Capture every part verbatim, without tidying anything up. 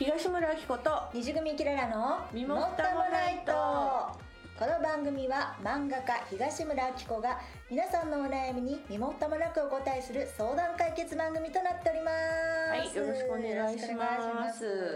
東村明子と西組キララの身も蓋もないと。 この番組は漫画家東村明子が皆さんのお悩みに身も蓋もなくお答えする相談解決番組となっております。 はい、よろしくお願いします。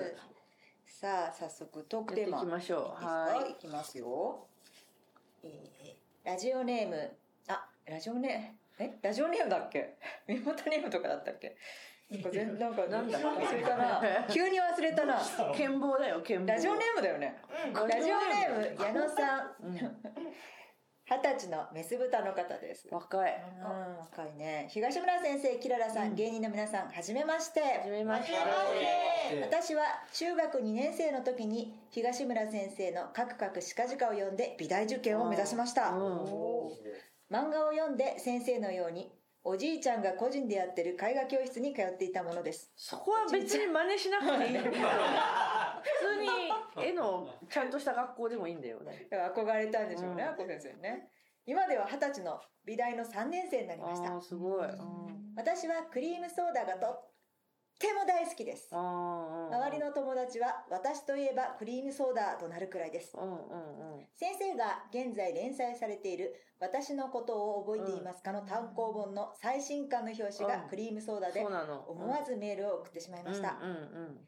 さあ早速トークテーマやっていきましょう。 いいですか？はい、いきますよ。えー、ラジオネームあラジオネームえラジオネームだっけ身元ネームとかだったっけなんか全なんかなんだ忘れたな急に忘れたな剣棒だよ剣棒。 ラジオネームだよね、うん、ラジオネーム矢野さん、うん、二十歳のメス豚の方です。 若い、 うん、若いね。東村先生、キララさん、うん、芸人の皆さん、はじめまして。はじめまして。 私は中学にねん生の時に東村先生のカクカクしかじかを読んで美大受験を目指しました、うん、漫画を読んで先生のようにおじいちゃんが個人でやってる絵画教室に通っていたものです。 そこは別に真似しなくていいんだけど普通に絵のちゃんとした学校でもいいんだよね。 憧れたんでしょうね、あこ、うん、先生にね。今では二十歳の美大のさんねん生になりました。 あ、すごい、うん、 私はクリームソーダがとっても大好きです。周りの友達は私といえばクリームソーダとなるくらいです、うんうんうん、先生が現在連載されている私のことを覚えていますかの単行本の最新刊の表紙がクリームソーダで思わずメールを送ってしまいました、うんうんうん、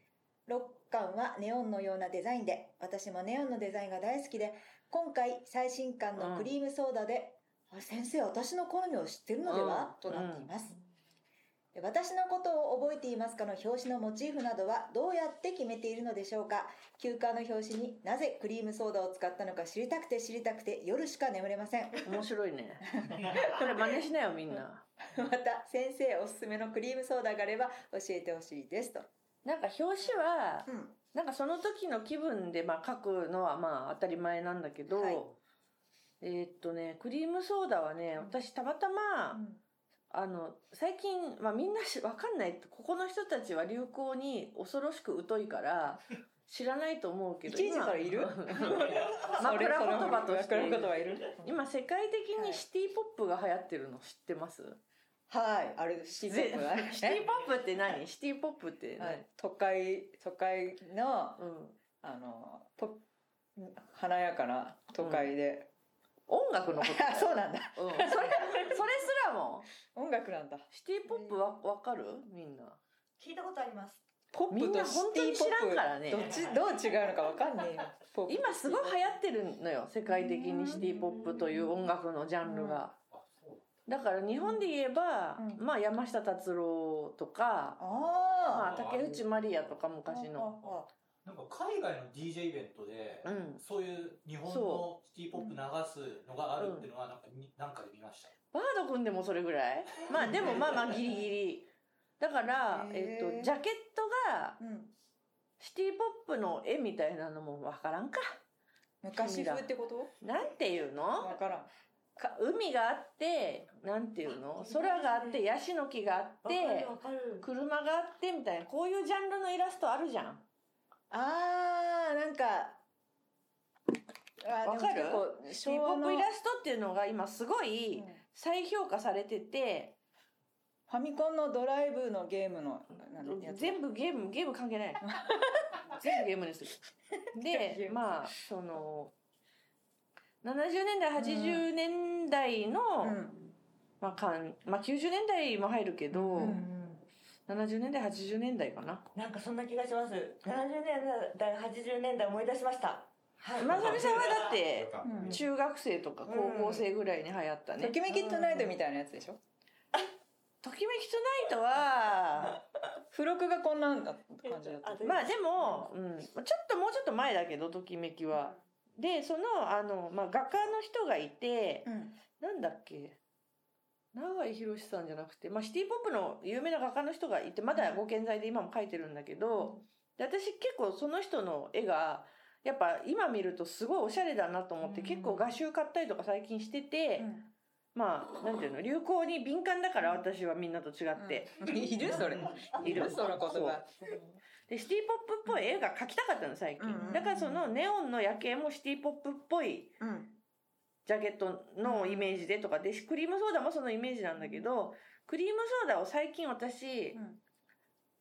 ろっかんはネオンのようなデザインで私もネオンのデザインが大好きで今回最新刊のクリームソーダで、うん、先生私の好みを知ってるのでは、うん、となっています、うん私のことを覚えていますかの表紙のモチーフなどはどうやって決めているのでしょうか。休刊の表紙になぜクリームソーダを使ったのか知りたくて知りたくて夜しか眠れません。 面白いねこれ真似しなよみんなまた先生おすすめのクリームソーダがあれば教えてほしいですと。 なんか表紙は、うん、なんかその時の気分でまあ書くのはまあ当たり前なんだけど、はい、えー、っとねクリームソーダはね私たまたま、うんあの最近、まあ、みんな分かんないここの人たちは流行に恐ろしく疎いから知らないと思うけど一時からいる枕言葉として今世界的にシティポップが流行ってるの知ってます？ はいあれシティポップシティポップって何？シティポップって何、はい、 都会都会の、うん、あのポ華やかな都会で、 うん、音楽のことそうなんだ、 うん、それそれすらも音楽なんだ。 シティポップは分かる？みんな聞いたことあります。 ポップとシティポップみんな本当に知らんからね。 どっちどう違うのか分かんねえよ今すごい流行ってるのよ世界的にシティポップという音楽のジャンルが。だから日本で言えば、うん、まあ山下達郎とか、あ、まあ、竹内まりやとか昔のなんか海外の ディージェー イベントで、うん、そういう日本のシティポップ流すのがあるっていうのはなんか、うん、なんかで見ました。 バード君でもそれぐらいまあでもまあまあギリギリだから、えー、とジャケットがシティポップの絵みたいなのも分からんか。 昔風ってこと？ なんていうの？ 分からん。 か海があってなんていうの空があってヤシの木があって車があってみたいなこういうジャンルのイラストあるじゃん。 あーなんかわかる？シティポップイラストっていうのが今すごい再評価されてて、 ファミコンのドライブのゲームの全部ゲームゲーム関係ない全部ゲームですでまあそのななじゅうねんだいはちじゅうねんだいの、うんまあかんまあ、きゅうじゅうねんだいも入るけど、うん、ななじゅうねんだいはちじゅうねんだいかな。 なんかそんな気がします。ななじゅうねんだいはちじゅうねんだい思い出しました。 はい、まさみさんはだって中学生とか高校生ぐらいに流行ったね、 うん、ときめきトゥナイトみたいなやつでしょ。 ときめきトゥナイトは付録がこんなんだった感じだった。 まあでも、うん、ちょっともうちょっと前だけどときめきは、うん、でそのあの、まあ、画家の人がいて、うん、なんだっけ永井博さんじゃなくて、まあ、シティポップの有名な画家の人がいてまだご健在で今も描いてるんだけど、で私結構その人の絵がやっぱ今見るとすごいおしゃれだなと思って、うん、結構画集買ったりとか最近してて、うん、まあなんていうの流行に敏感だから私はみんなと違って、 うん、いるそれいるその言葉でシティポップっぽい絵が描きたかったの最近、うん、だからそのネオンの夜景もシティポップっぽいジャケットのイメージでとかでクリームソーダもそのイメージなんだけどクリームソーダを最近私、うん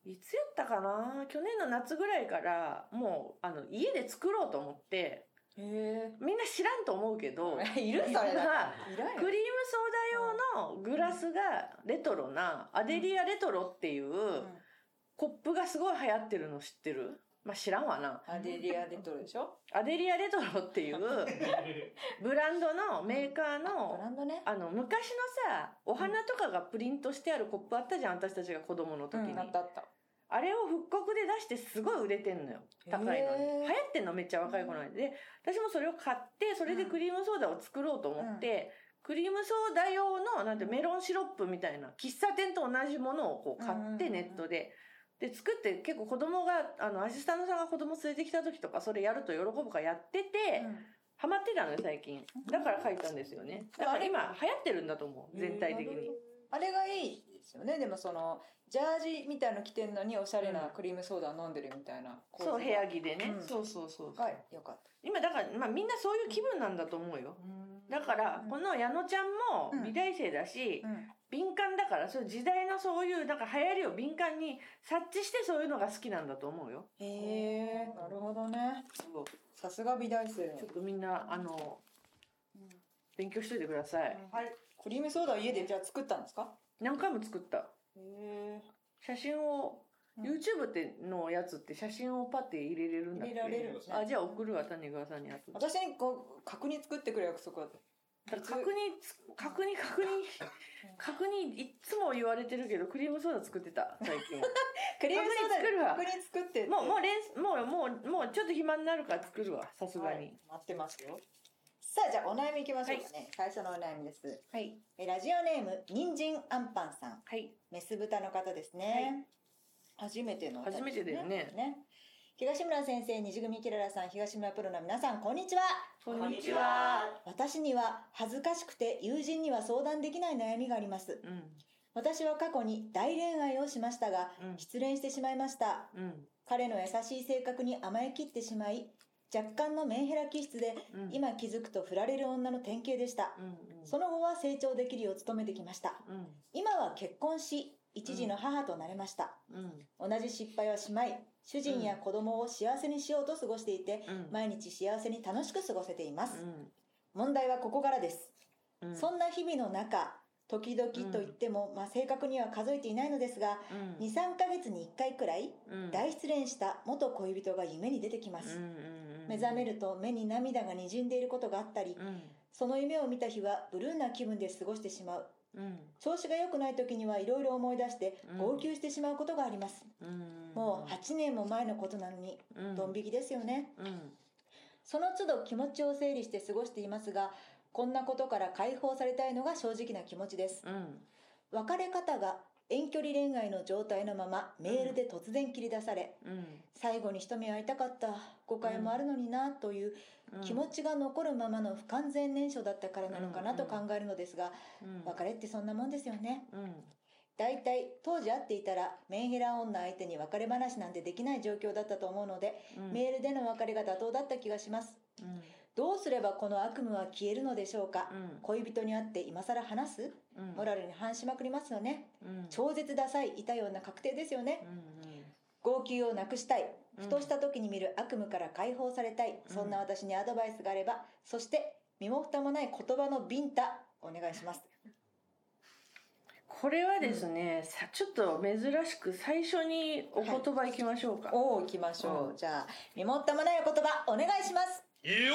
いつやったかな、去年の夏ぐらいからもうあの家で作ろうと思って、へみんな知らんと思うけどいるそれだクリームソーダ用のグラスがレトロなアデリアレトロっていうコップがすごい流行ってるの知ってる？まあ知らんわな。 アデリアレトロでしょ？ アデリアレトロっていうブランドのメーカーの、 ブランドね、 あの昔のさお花とかがプリントしてあるコップあったじゃん、私たちが子供の時に、 うん、あったあった。 あれを復刻で出してすごい売れてんのよ、高いのに。流行ってんのめっちゃ若い子なんで、私もそれを買ってそれでクリームソーダを作ろうと思って、うん、クリームソーダ用のなんてメロンシロップみたいな喫茶店と同じものをこう買ってネットでで作って、結構子供があのアシスタントさんが子供連れてきた時とかそれやると喜ぶからやってて、うん、ハマってたのよ最近。だから書いたんですよね。だから今流行ってるんだと思う、全体的に。 あれがいいですよね。でもそのジャージみたいの着てんのにおしゃれなクリームソーダ飲んでるみたいな、 うん、そう部屋着でね、うん、そうそうそうはい、よかった。 今だから、まあ、みんなそういう気分なんだと思うよ、うん、だからこの矢野ちゃんも美大生だし、うんうん、敏感だから、そういう時代のそういうなんか流行りを敏感に察知してそういうのが好きなんだと思うよ。 へえ、なるほどね。さすが美大生。 ちょっとみんなあの、うん、勉強しといてください、 うん、はい。クリームソーダを家でじゃあ作ったんですか？ 何回も作った。へー。写真を、うん、YouTube ってのやつって写真をパッて入れれるんだっけ？ 入れられるんですね。 あ、じゃあ送るわ、谷川さんに。 私にこう角煮作ってくれ約束だった。 角煮角煮角煮角煮いつも言われてるけどクリームソーダ作ってた最近。 クリームソーダ作るわ。角煮作ってって。 もうもう連もうもうもうちょっと暇になるから作るわ、さすがに、はい、 待ってますよ。さあじゃあお悩みいきましょうかね、はい、最初のお悩みです。はい。えラジオネーム人参あんぱんさん。はい。メス豚の方ですね。はい、初めての、ね、 初めてだよね。ね。 東村先生、西組キララさん、東村プロの皆さん、こんにちは。 こんにちは。 私には恥ずかしくて友人には相談できない悩みがあります。うん、私は過去に大恋愛をしましたが、うん、失恋してしまいました。うん、彼の優しい性格に甘えきってしまい、若干のメンヘラ気質で、うん、今気づくと振られる女の典型でした。うんうん、その後は成長できるよう努めてきました。うん、今は結婚し、一児の母となれました。うん、同じ失敗はしまい、主人や子供を幸せにしようと過ごしていて、うん、毎日幸せに楽しく過ごせています。うん、問題はここからです。うん、そんな日々の中、時々といっても、うんまあ、正確には数えていないのですが、うん、に、さんかげつにいっかいくらい、うん、大失恋した元恋人が夢に出てきます。うんうんうん、目覚めると目に涙がにじんでいることがあったり、うん、その夢を見た日はブルーな気分で過ごしてしまう。うん、調子が良くない時にはいろいろ思い出して号泣してしまうことがあります。うん、もうはちねんも前のことなのに、うん、ドン引きですよね。うん、その都度気持ちを整理して過ごしていますが、こんなことから解放されたいのが正直な気持ちです。うん、別れ方が遠距離恋愛の状態のままメールで突然切り出され、うん、最後に一目会いたかった、誤解もあるのになという気持ちが残るままの不完全燃焼だったからなのかなと考えるのですが、うん、別れってそんなもんですよね。うん、だいたい当時会っていたらメンヘラ女相手に別れ話なんてできない状況だったと思うので、うん、メールでの別れが妥当だった気がします。うん、どうすればこの悪夢は消えるのでしょうか。うん、恋人に会って今更話す、うん、モラルに反しまくりますよね。うん、超絶ダサいいたような確定ですよね。うんうん、号泣をなくしたい、ふとした時に見る悪夢から解放されたい、うん、そんな私にアドバイスがあれば、そして身も蓋もない言葉のビンタお願いします。 これはですね、うん、さちょっと珍しく最初にお言葉いきましょうか。 はい、おお、いきましょう。うん、じゃあ身も蓋もないお言葉お願いします。いいよ。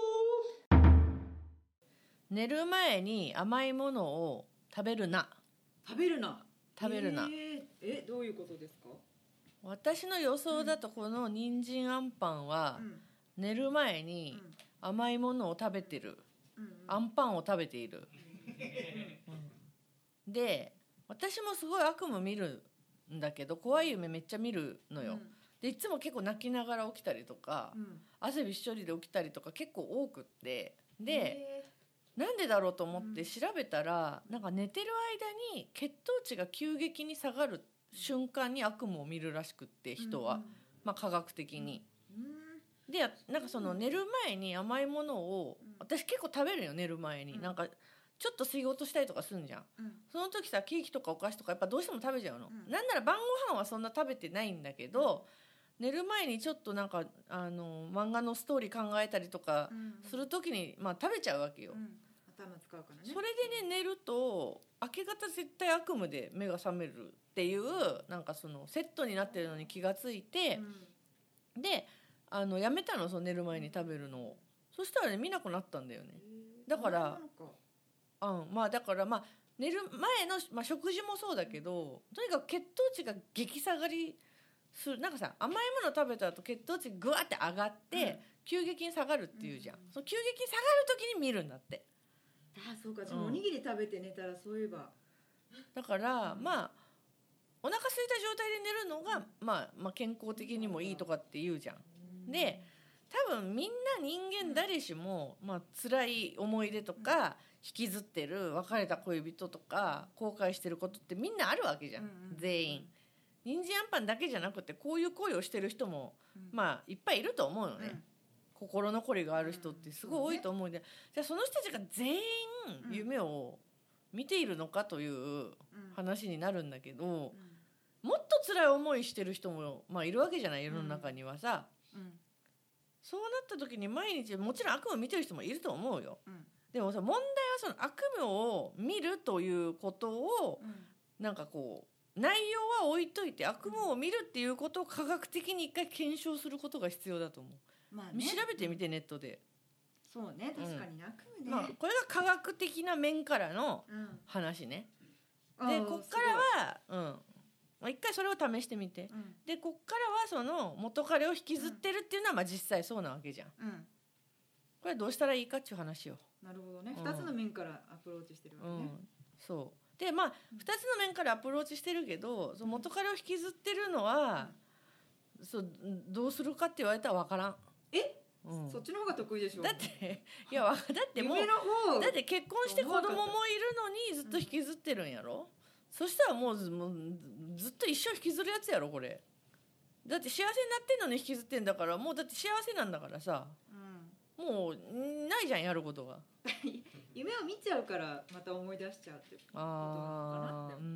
寝る前に甘いものを食べるな。 食べるな。 食べるな。 えー、えどういうことですか？ 私の予想だとこの人参あんパンは、うん、寝る前に甘いものを食べてる、うんうん、あんパンを食べている、うん、で私もすごい悪夢見るんだけど、怖い夢めっちゃ見るのよ、うん、でいつも結構泣きながら起きたりとか、うん、汗びっしょりで起きたりとか結構多くって、でなんでだろうと思って調べたら、うん、なんか寝てる間に血糖値が急激に下がる瞬間に悪夢を見るらしくって、人は、うんまあ、科学的に、うん、でなんかその寝る前に甘いものを、私結構食べるよ寝る前に、うん、なんかちょっと仕事したりとかするんじゃん、うん、その時さケーキとかお菓子とかやっぱどうしても食べちゃうの、うん、なんなら晩ご飯はそんな食べてないんだけど、うん、寝る前にちょっとなんかあの漫画のストーリー考えたりとかする時に、まあ、食べちゃうわけよ、うん、 頭使うからね。それでね寝ると明け方絶対悪夢で目が覚めるっていうなんかそのセットになってるのに気がついて、うん、であのやめたの、その寝る前に食べるのを。そしたらね見なくなったんだよね。だからうん、まあだからまあ寝る前の、まあ、食事もそうだけど、とにかく血糖値が激下がりする。なんかさ甘いもの食べた後血糖値グワって上がって、うん、急激に下がるっていうじゃん、うん、その急激に下がる時に見るんだって。 ああそうか、そのおにぎり食べて寝たらそういえば、 だから、うん、まあお腹空いた状態で寝るのが、うんまあ、まあ健康的にもいいとかって言うじゃん、うん、で多分みんな人間誰しも、まあ辛い思い出とか引きずってる別れた恋人とか後悔してることってみんなあるわけじゃん、うんうん、全員。人参あんパンだけじゃなくてこういう恋をしてる人も、うん、まあいっぱいいると思うのね、うん、心残りがある人ってすごい多いと思うんで、うん、じゃあその人たちが全員夢を見ているのかという話になるんだけど、うん、もっと辛い思いしてる人も、まあ、いるわけじゃない、世の中にはさ、うんうん、そうなった時に毎日もちろん悪夢を見てる人もいると思うよ、うん、でもさ問題はその悪夢を見るということを、うん、なんかこう内容は置いといて悪夢を見るっていうことを科学的に一回検証することが必要だと思う、まあね、調べてみてネットで。 そうね、確かに悪夢ね、 まあ、これが科学的な面からの話ね、うん、でこっからはうん一回それを試してみて、うん、でこっからはその元彼を引きずってるっていうのはまあ実際そうなわけじゃん、うん、これどうしたらいいかっていう話よ。 なるほどね、ふたつの面からアプローチしてるわけね、うん、 そうでまあふたつの面からアプローチしてるけどその元彼を引きずってるのは、うん、そうどうするかって言われたら分からん。 えうん、そっちの方が得意でしょ。 だっていやだってもうだって結婚して子供もいるのにずっと引きずってるんやろ、うん、そしたらもう、もうずっと一生引きずるやつやろこれ。だって幸せになってんのに引きずってんだからもうだって幸せなんだからさ、うん、もうないじゃんやることが夢を見ちゃうからまた思い出しちゃうってことなのかなって。うん、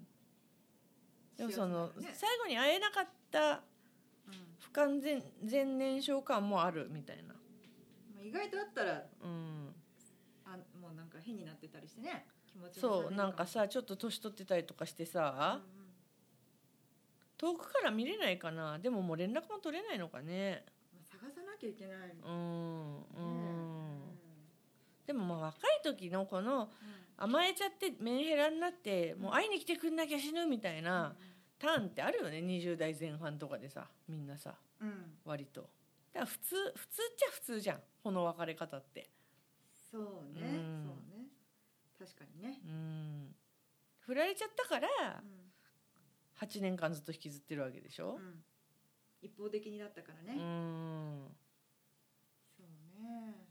でもその、ね、最後に会えなかった不完全全燃焼感もあるみたいな、 意外とあったら、うん、あもうなんか変になってたりしてね、気持ちそうなんかさちょっと年取ってたりとかしてさ、うんうん、遠くから見れないかな。でももう連絡も取れないのかね。 探さなきゃいけない。うん、 うんね、うん、でもまあ若い時のこの甘えちゃってメンヘラになってもう会いに来てくんなきゃ死ぬみたいな、うんターンってあるよね。にじゅう代前半とかでさみんなさ、うん、割とだから普通普通っちゃ普通じゃんこの別れ方って。 そうね、うん、そうね確かにね、うん、 振られちゃったから、うん、はちねんかんずっと引きずってるわけでしょ、うん、 一方的にだったからね。うんそうね。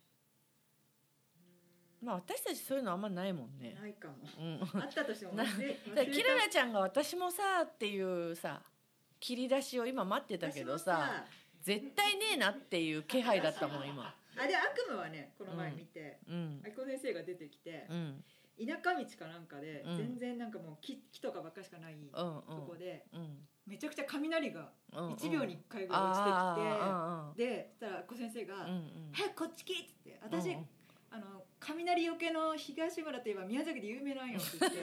まあ私たちそういうのあんまないもんね。 ないかも、うん、あったとしても忘れ忘れた。キララちゃんが私もさっていうさ切り出しを今待ってたけどさ絶対ねえなっていう気配だったもん今。 あで悪夢はねこの前見て、うん、あきこ先生が出てきて、うん、田舎道かなんかで、うん、全然なんかもう 木, 木とかばっかしかないとこで、うんうん、めちゃくちゃ雷がいちびょうにいっかいぐらい落ちてきて、でそしたらあきこ先生が「うんうん、早くこっち来!」って言って私、うんあの雷よけの東村といえば宮崎で有名なんよって言って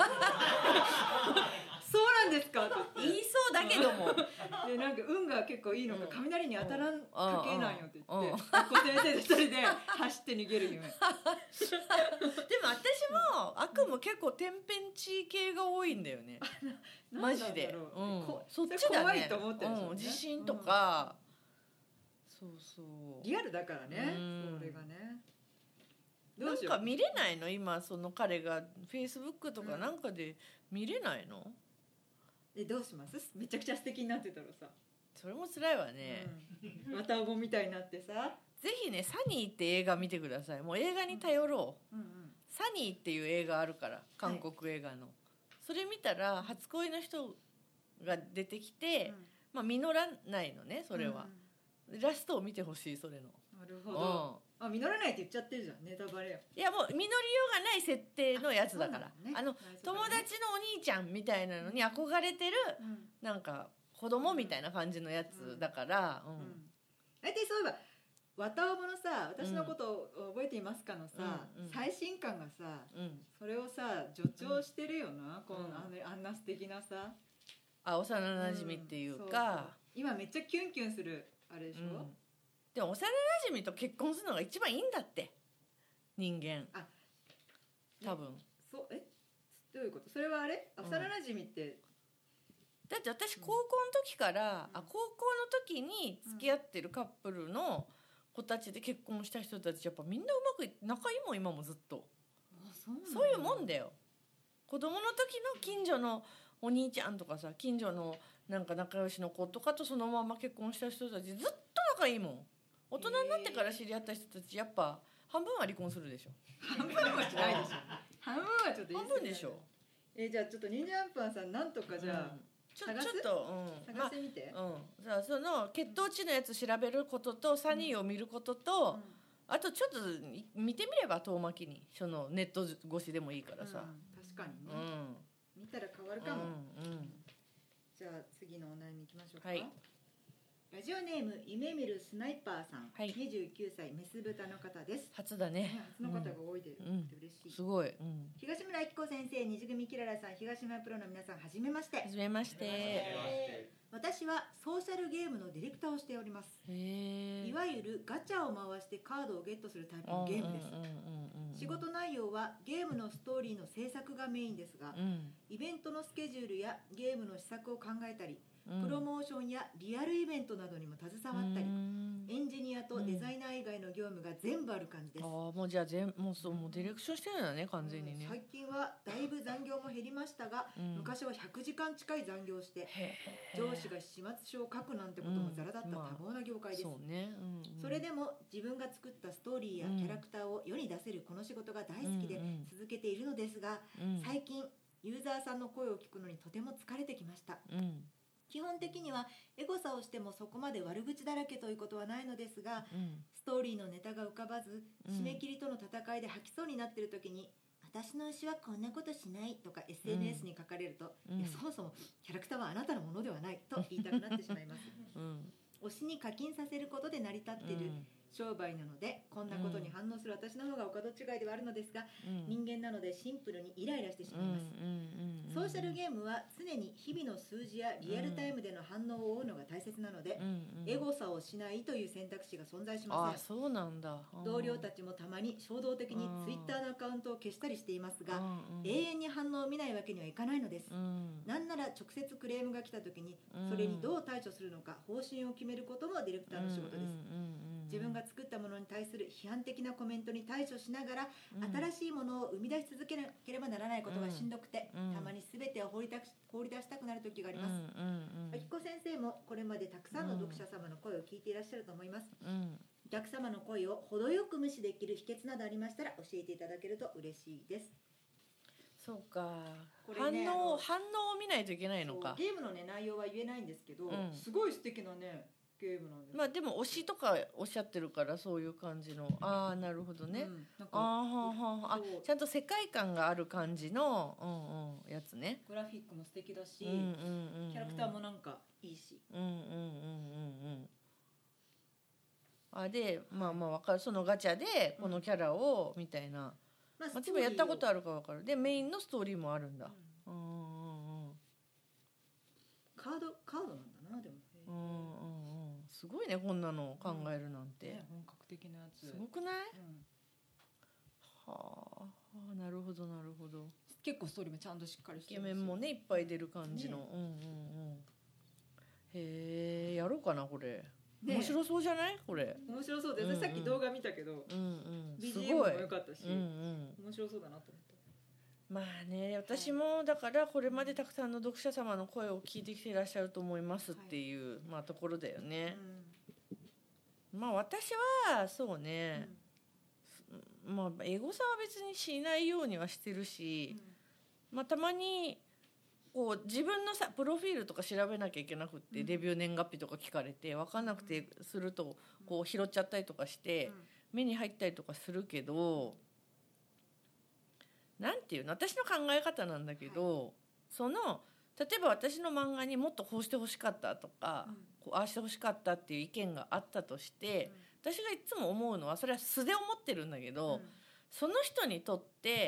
そうなんですかって言いそうだけどもでなんか運が結構いいのか、うん、雷に当たらん家系なんよって言って、うん、先生で一人で走って逃げる夢でも私も悪夢結構天変地異系が多いんだよねマジで、うん、そっちだね。 怖いと思ってるんですよね、 うん、地震とか、うん、そうそうリアルだからね、うん、それがねなんか見れないの今その彼がフェイスブックとかなんかで見れないの、 うん、えどうします？めちゃくちゃ素敵になってたらさそれも辛いわね、 うん、綿あごみたいになってさぜひねサニーって映画見てください。もう映画に頼ろう、うんうんうん、サニーっていう映画あるから韓国映画の、はい、それ見たら初恋の人が出てきて、うんまあ、実らないのねそれは、うんうん、ラストを見てほしいそれの。 なるほど、うんあ、実らないって言っちゃってるじゃん、ネタバレよ。 いやもう実りようがない設定のやつだから、あ,、 ね、 あの、友達のお兄ちゃんみたいなのに憧れてる、うん、なんか子供みたいな感じのやつだから、うんうん、 大体そういえば綿おぼのさ、私のことを覚えていますかのさ、うん、最新感がさ、うん、それをさ助長してるよな、うん、このあ, あんな素敵なさ、 あ、幼なじみっていうか、うん、そうそう、 今めっちゃキュンキュンするあれでしょ、うん、 でも幼なじみと結婚するのが一番いいんだって、人間。あ、多分、 そう、え、どういうこと？それはあれ、幼なじみって、 うん、だって私高校の時から、うん、あ、高校の時に付き合ってるカップルの子たちで結婚した人たち、やっぱみんなうまく仲いいもん、今もずっと。あ、そうなんだ。そういうもんだよ。子供の時の近所のお兄ちゃんとかさ、近所のなんか仲良しの子とかとそのまま結婚した人たちずっと仲いいもん。大人になってから知り合った人たち、やっぱ半分は離婚するでしょ。 半分はないでしょ。半分はちょっと言い過ぎだよ。半分でしょ。えー、じゃあちょっと忍者アンパンさん、なんとかじゃあ、うん、ちょ, ちょっと、うん、探してみて、 まあ、うん、じゃあその血糖値のやつ調べることとサニーを見ることと、うん、あとちょっと見てみれば遠巻きに、そのネット越しでもいいからさ、 うん、確かにね、うん、見たら変わるかも、うんうん、じゃあ次のお悩みいきましょうか。はい、ラジオネーム夢見るスナイパーさん、はい、にじゅうきゅうさいメス豚の方です。 初だね。 初の方が多いで、うん、嬉しい。 すごい。うん、 東村明子先生、虹組キララさん、東村プロの皆さん、はじめまして。 はじめまして。えー、私はソーシャルゲームのディレクターをしております。へー。いわゆるガチャを回してカードをゲットするタイプのゲームです。仕事内容はゲームのストーリーの制作がメインですが、うん、イベントのスケジュールやゲームの施策を考えたり、プロモーションやリアルイベントなどにも携わったり、エンジニアとデザイナー以外の業務が全部ある感じです。 ああ、もうじゃあ全もうそうもうディレクションしてるんだね、完全にね。 最近はだいぶ残業も減りましたが、うん、昔はひゃくじかん近い残業して、上司が始末書を書くなんてこともザラだった多忙な業界です。 そうね、うんうん、 それでも自分が作ったストーリーやキャラクターを世に出せるこの仕事が大好きで続けているのですが、うんうん、最近ユーザーさんの声を聞くのにとても疲れてきました。うん、基本的にはエゴサをしてもそこまで悪口だらけということはないのですが、うん、ストーリーのネタが浮かばず、締め切りとの戦いで吐きそうになっている時に、私の推しはこんなことしないとか エスエヌエス に書かれると、うん、いやそもそもキャラクターはあなたのものではないと言いたくなってしまいます、うん、推しに課金させることで成り立っている商売なので、こんなことに反応する私の方がお門違いではあるのですが、うん、人間なのでシンプルにイライラしてしまいます、うんうんうん、ソーシャルゲームは常に日々の数字やリアルタイムでの反応を追うのが大切なので、うんうん、エゴサをしないという選択肢が存在しません。 あ、そうなんだ。 同僚たちもたまに衝動的にツイッターのアカウントを消したりしていますが、永遠に反応を見ないわけにはいかないのです、うん、なんなら直接クレームが来た時にそれにどう対処するのか方針を決めることもディレクターの仕事です、うんうんうんうん、自分が作ったものに対する批判的なコメントに対処しながら、うん、新しいものを生み出し続けなければならないことがしんどくて、うん、たまに全てを放り出し、放り出したくなる時があります。あきこ先生もこれまでたくさんの読者様の声を聞いていらっしゃると思います、うん、お客様の声を程よく無視できる秘訣などありましたら教えていただけると嬉しいです。 そうか、これ、ね、反応反応を見ないといけないのか。 ゲームの、ね、内容は言えないんですけど、うん、すごい素敵なねゲームなんです。 まあでも推しとかおっしゃってるからそういう感じの、ああなるほどね、うん、なんかあははあちゃんと世界観がある感じの、うんうん、やつね。 グラフィックも素敵だし、うんうんうんうん、キャラクターもなんかいいし、うんうんうんうんうん。 あでまあまあわかる、そのガチャでこのキャラをみたいな、まあ、まあ、でもやったことあるかわかる。でメインのストーリーもあるんだ、うんうんうんうん、 カードカードなんだな。でもうんうんうん、すごいねこんなの考えるなんて、うんね、 本格的なやつすごくない、うん、はあ、なるほどなるほど。 結構ストーリーもちゃんとしっかりしてるイケメンもねいっぱい出る感じの、ね、うんうんうん。へえ、やろうかなこれ、ね、面白そうじゃないこれ。 面白そうで、うんうん、さっき動画見たけど、うんうん、ビージーエム も良かったし、うんうん、面白そうだなと思って。 まあね、私もだからこれまでたくさんの読者様の声を聞いてきていらっしゃると思いますっていう、はい、まあ、ところだよね、うん、まあ私はそうね、うん、まあエゴサは別にしないようにはしてるし、うん、まあたまにこう自分のさプロフィールとか調べなきゃいけなくって、うん、デビュー年月日とか聞かれて分かんなくてするとこう拾っちゃったりとかして、 目に入ったりとかするけど、なんていうの、私の考え方なんだけど、はい、その例えば私の漫画にもっとこうしてほしかったとか、うん、こうああしてほしかったっていう意見があったとして、うん、私がいつも思うのは、それは素で思ってるんだけど、うん、その人にとって、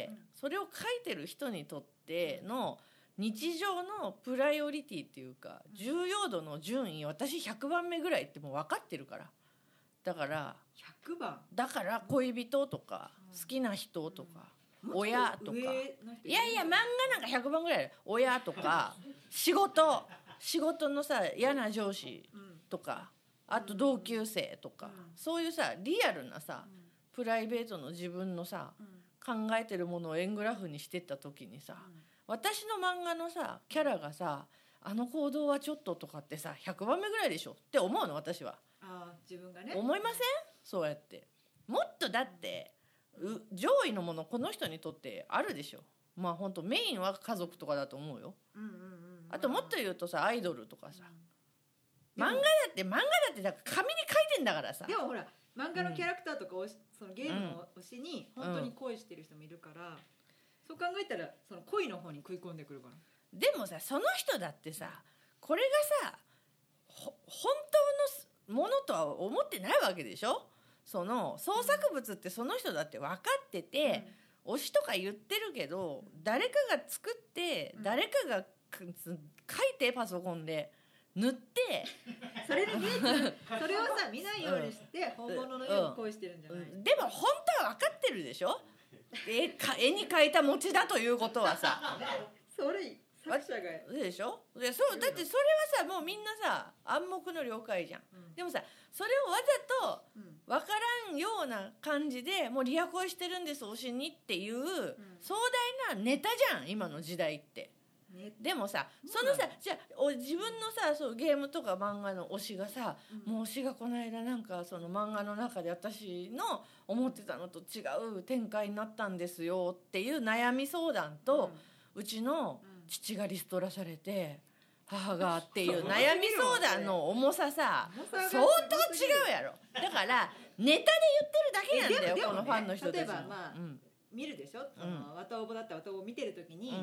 うん、それを書いてる人にとっての日常のプライオリティっていうか、重要度の順位、私ひゃくばんめぐらいってもう分かってるから。だからひゃくばんだから恋人とか、好きな人とか、親とか、いやいや漫画なんかひゃくばんぐらい、親とか仕事仕事のさ嫌な上司とか、あと同級生とか、そういうさリアルなさプライベートの自分のさ考えてるものを円グラフにしてった時にさ、私の漫画のさキャラがさ、あの行動はちょっととかってさひゃくばんめぐらいでしょって思うの、私は。 あ、自分がね、 思いません？そうやってもっとだって上位のものこの人にとってあるでしょ。まあ本当メインは家族とかだと思うよ、うんうんうん、あともっと言うとさアイドルとかさ、うん、漫画だって漫画だってだから紙に書いてんだからさ。 でもほら漫画のキャラクターとか、うん、そのゲームの推しに本当に恋してる人もいるから、うん、そう考えたらその恋の方に食い込んでくるから。 でもさその人だってさこれがさほ本当のものとは思ってないわけでしょ。その創作物ってその人だって分かってて、うん、推しとか言ってるけど、誰かが作って誰かが書いてパソコンで塗ってそれで見えてそれをさ見ないようにして本物のように恋してるんじゃない、うんうん、 でも本当は分かってるでしょ。絵, か絵に描いた餅だということはさそれ作者がでしょ。でそうだってそれはさもうみんなさ暗黙の了解じゃん、うん、でもさそれをわざと分からんような感じでもうリア恋してるんです推しにっていう、うん、壮大なネタじゃん今の時代って、ね、でもさそのさじゃあ自分のさそうゲームとか漫画の推しがさ、うん、もう推しがこの間なんかその漫画の中で私の思ってたのと違う展開になったんですよっていう悩み相談と、うん、うちの父がリストラされて母がっていう悩み相談の重ささ相当違うやろ。だからネタで言ってるだけなんだよ、ね、このファンの人たち。 例えばまあ、うん、見るでしょ、その綿おぼだった綿おぼ見てる時に、うんうん、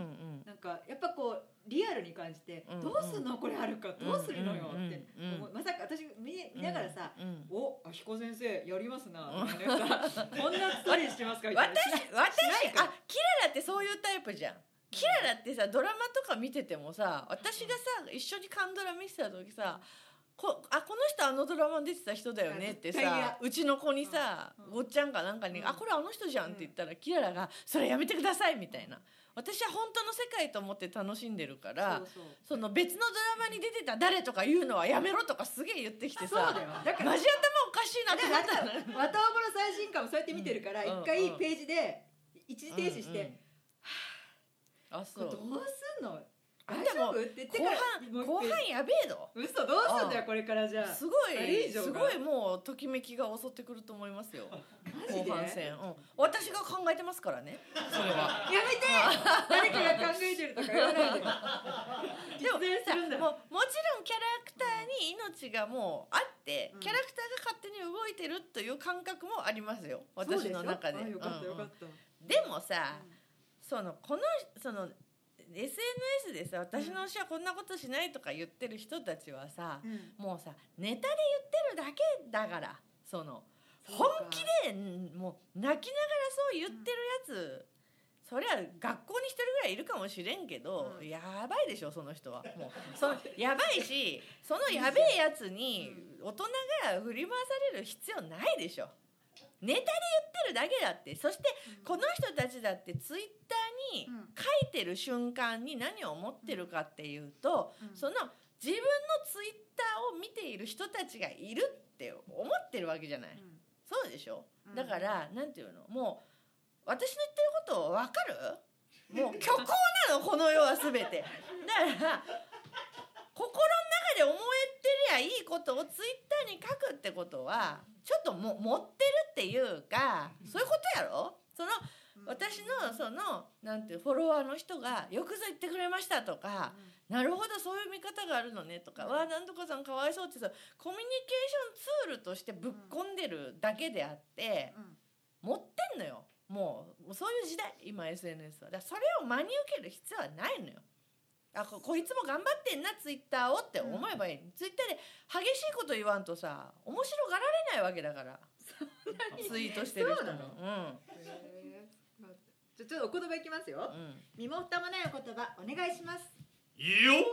なんかやっぱこうリアルに感じて、うんうん、どうすんのこれあるかどうするのよって思う、まさか私 見, 見ながらさ、うんうん、おあひこ先生やりますな、うん、こんなストーリーしてますかみたいな。 私私あキララってそういうタイプじゃん。キララってさドラマとか見ててもさ、私がさ一緒にカンドラ見てた時さ、こあこの人あのドラマに出てた人だよねってさ、うちの子にさ、うん、ごっちゃんかなんかに、うん、あこれあの人じゃんって言ったら、うん、キララがそれやめてくださいみたいな。私は本当の世界と思って楽しんでるから、そうそう、その別のドラマに出てた誰とか言うのはやめろとかすげえ言ってきてさ、だからマジ頭おかしいなってなったの。 綿おぼの最新刊もそうやって見てるから一、うん、回ページで一時停止して、うんうん、 あそうどうすんの大丈夫って言ってから後半後半やべえぞ。 嘘どうすんだよこれから。じゃあすごいすごいもうときめきが襲ってくると思いますよ後半戦、うん、私が考えてますからねそれは。 やめて誰かが考えてるとか言わないででもさもうもちろんキャラクターに命がもうあって、うん、キャラクターが勝手に動いてるという感覚もありますよ私の中で。 よかったよかった、うんうん、 でもさ、うん、そのこのそのエスエヌエス でさ私の推しはこんなことしないとか言ってる人たちはさ、うん、もうさネタで言ってるだけだから、その本気でもう泣きながらそう言ってるやつ、うん、そりゃ学校に一人ぐらいいるかもしれんけど、うん、やばいでしょその人は。もうそのやばいしそのやべえやつに大人が振り回される必要ないでしょ。ネタで言ってるだけだって。そしてこの人たちだってツイッターに書いてる瞬間に何を思ってるかっていうと、うん、その自分のツイッターを見ている人たちがいるって思ってるわけじゃない、うん、そうでしょ。だからなんていうの、もう私の言ってること分かる？もう虚構なのこの世は全て。だから心の中で思えてりゃいいことをツイッターに書くってことはちょっとも持ってるっていうか、そういうことやろ。その私のそのなんていうフォロワーの人がよくぞ言ってくれましたとか、うん、なるほどそういう見方があるのねとか、うん、わあなんとかさんかわいそうってさコミュニケーションツールとしてぶっ込んでるだけであって、うん、持ってんのよ。もう、もうそういう時代今 エスエヌエス は。だからそれを真に受ける必要はないのよ。あ こ, こいつも頑張ってんなツイッターをって思えばいい、うん、ツイッターで激しいこと言わんとさ面白がられないわけだからツイートしてる人も。 ちょっとお言葉いきますよ、うん、身も蓋もないお言葉お願いします。 いいよ。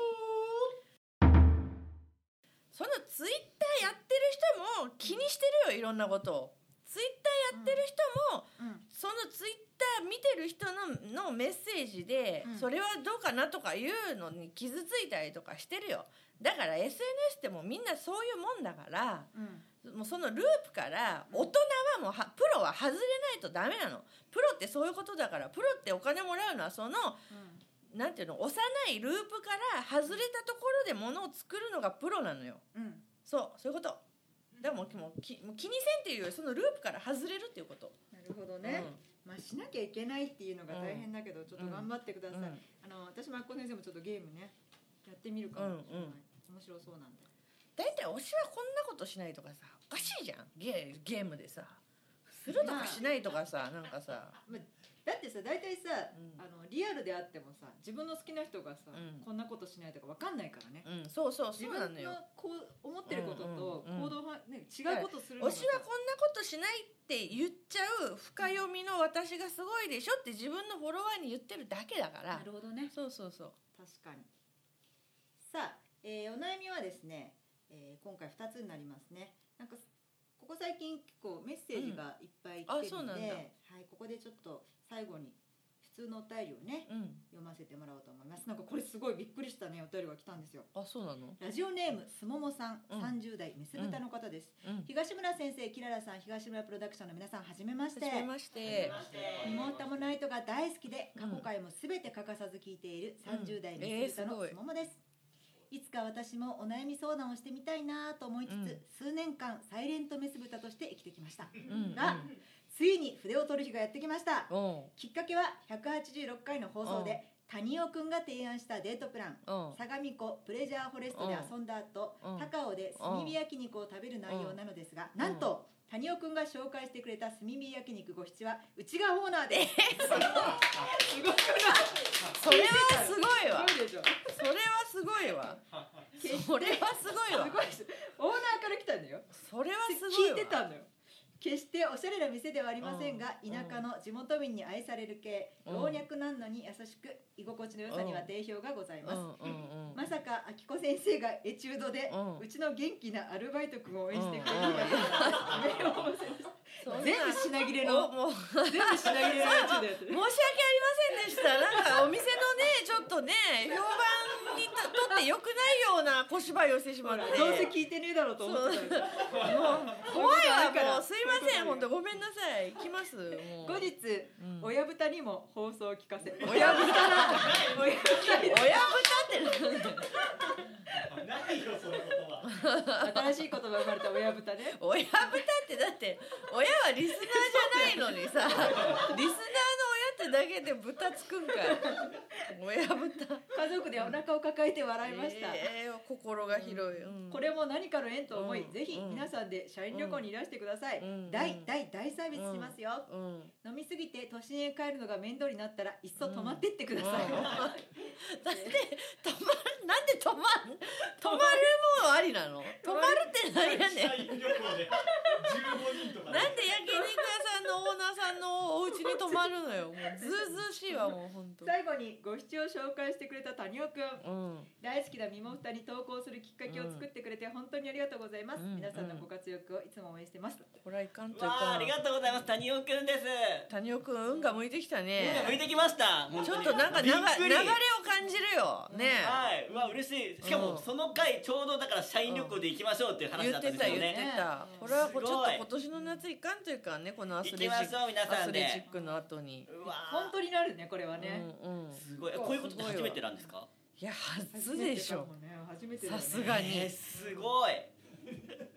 そのツイッターやってる人も気にしてるよいろんなことを。ツイッターやってる人も、うんうん、そのツイッター見てる人 の, のメッセージで、うん、それはどうかなとかいうのに傷ついたりとかしてるよ。だから エスエヌエス ってもうみんなそういうもんだから、うん、もうそのループから大人はもうはプロは外れないとダメなの。プロってそういうことだから。プロってお金もらうのはその、うん、なんていうの幼いループから外れたところで物を作るのがプロなのよ、うん、そうそういうこと。でももう気, もう気にせんっていうよりそのループから外れるっていうこと。 なるほどね、うん、まあしなきゃいけないっていうのが大変だけど、うん、ちょっと頑張ってください、うん、あの私もあっこ先生もちょっとゲームねやってみるかもしれない、うんうん、面白そうなんで。 だいたい推しはこんなことしないとかさおかしいじゃん ゲ, ゲームでさするとかしないとかさ、まあ、なんかさ、 まあだってさ大体さ、うん、あのリアルであってもさ自分の好きな人がさ、うん、こんなことしないとか分かんないからね、 うん、そうそうそうなのよ。 自分のこう思ってることと行動は、ね、違うことするのが推しはこんなことしないって言っちゃう深読みの私がすごいでしょって自分のフォロワーに言ってるだけだから。 なるほどね。 そうそうそう確かに。さあ、えー、お悩みはですね、えー、今回ふたつになりますね。なんかここ最近結構メッセージがいっぱい来てるので、うんはい、ここでちょっと最後に普通のお便りをね、うん、読ませてもらおうと思います。なんかこれすごいびっくりしたねお便りが来たんですよ。 あ、そうなの。 ラジオネームすももさん、うん、さんじゅう代メス豚の方です、うん、東村先生、キララさん、東村プロダクションの皆さんはじめまして。 はじめまして。 ミモータモナイトが大好きで過去回もすべて欠かさず聞いているさんじゅう代メス豚のすももです、うんえー、いつか私もお悩み相談をしてみたいなと思いつつ、うん、数年間サイレントメス豚として生きてきました、うん、が、うんついに筆を取る日がやってきました。きっかけはひゃくはちじゅうろっかいの放送で谷尾くんが提案したデートプラン、相模湖プレジャーフォレストで遊んだ後、高尾で炭火焼肉を食べる内容なのですが、なんと谷尾くんが紹介してくれた炭火焼肉ご七はうちがオーナーです。すごくない？ それはすごいわ。それはすごいわ。それはすごいわ。 すごいです。オーナーから来たんだよ。 それはすごいわ。 聞いてたのよ。決しておしゃれな店ではありませんが、田舎の地元民に愛される系、老若男女に優しく居心地の良さには定評がございます。まさかあきこ先生がエチュードでうちの元気なアルバイト君を応援してくれるのが全部品切れの全部品切れのやつで申し訳ありませんでした。なんかお店のねちょっとね評判にとって良くないような小芝居をしてしまって、 どうせ聞いてねえだろうと思ってた。 怖いわもう。すいません本当ごめんなさい。行きます。もう後日、うん、親豚にも放送を聞かせ。 親豚なんだ。親豚ってなんだ。 何よその言葉。 新しい言葉生まれた親豚ね。 親豚ってだって親はリスナーじゃないのにさ、リスナーの親ってだけで豚つくんかい。親豚。 家族でお腹を抱えて笑いました。 えー、心が広い、うん。 これも何かの縁と思い、うん、ぜひ皆さんで社員旅行にいらしてください。うん、大大大サービスしますよ。うんうん、飲みすぎて都心へ帰るのが面倒になったらいっそ泊まってってください。うんうん、なんで泊まるなんで泊まる泊まるもんありなの？泊まるって何やねん。 社員旅行でじゅうごにんとか、ね。 なんで焼肉屋さんのオーナーさんのお家に泊まるのよ。もうずうずうしいわもう本当。 最後にご視聴を紹介してくれた谷尾くん、うん、大好きな身も蓋に投稿するきっかけを作ってくれて本当にありがとうございます。うん、皆さんのご活躍をいつも応援してます。 これはいかんというか。 ありがとうございます。谷尾くんです。 谷尾くん運が向いてきたね。 運が向いてきました。 ちょっとなんか流れを感じるよね。 はい。うわ嬉しい。しかもその回ちょうどだから社員旅行で行きましょうっていう話だったんですよね。 言ってた言ってた。これはちょっと今年の夏行かんというかね、このアスレチックアスレチックの後に。 うわ本当になるねこれはね。 うんうん、すごい。こういうことって初めてなんですか？ いや初でしょ。さすがに。 すごい。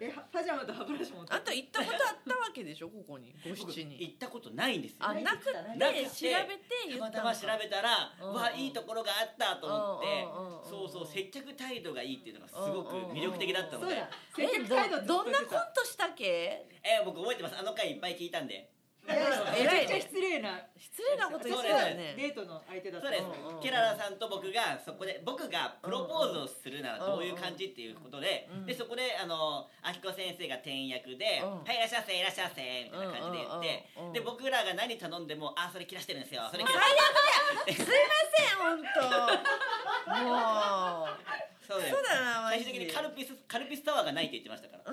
えパジャマと歯ブラシ持って。 あんた行ったことあったわけでしょここにご七に。 行ったことないんですよ。 あなくて調べて言ったたまたま調べたらわいいところがあったと思ってそうそう接客態度がいいっていうのがすごく魅力的だったので。 接客態度どんなコントしたっけ？ え僕覚えてます。あの回いっぱい聞いたんで。 めちゃくちゃ失礼な失礼なこと言ってたよね。 デートの相手だった。 そうです。ケララさんと僕がそこで僕がプロポーズをするならどういう感じっていうことで、でそこであのあきこ先生が店員役で、はいいらっしゃいませいらっしゃいませみたいな感じで言って、で僕らが何頼んでもあそれ切らしてるんですよ。それ切らしてる。すいません本当。もう。 そうです。 そうだなマジで。 最終的にカルピスカルピスタワーがないって言ってましたから。